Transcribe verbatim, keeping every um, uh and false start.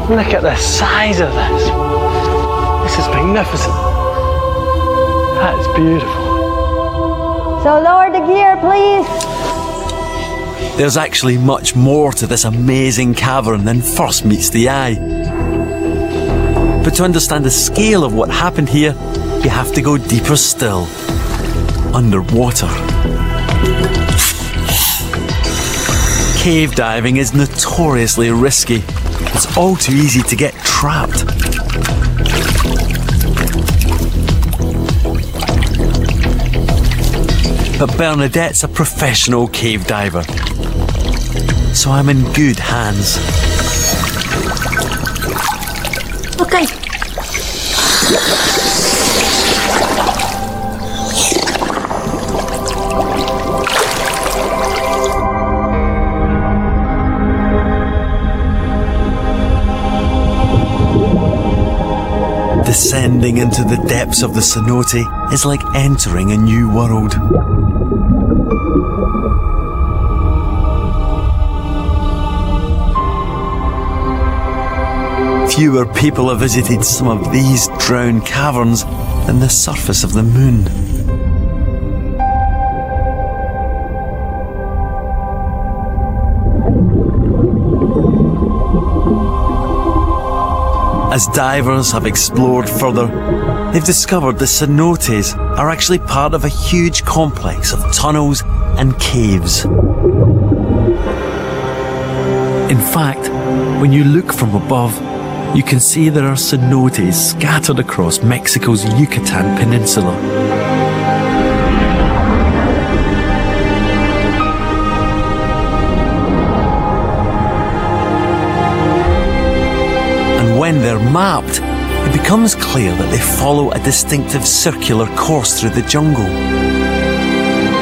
Look at the size of this. This is magnificent. That is beautiful. So lower the gear, please. There's actually much more to this amazing cavern than first meets the eye. But to understand the scale of what happened here, you have to go deeper still, underwater. Cave diving is notoriously risky. It's all too easy to get trapped. But Bernadette's a professional cave diver, so I'm in good hands. Okay. Descending into the depths of the cenote is like entering a new world. Fewer people have visited some of these drowned caverns than the surface of the moon. As divers have explored further, they've discovered the cenotes are actually part of a huge complex of tunnels and caves. In fact, when you look from above, you can see there are cenotes scattered across Mexico's Yucatan Peninsula. And when they're mapped, it becomes clear that they follow a distinctive circular course through the jungle.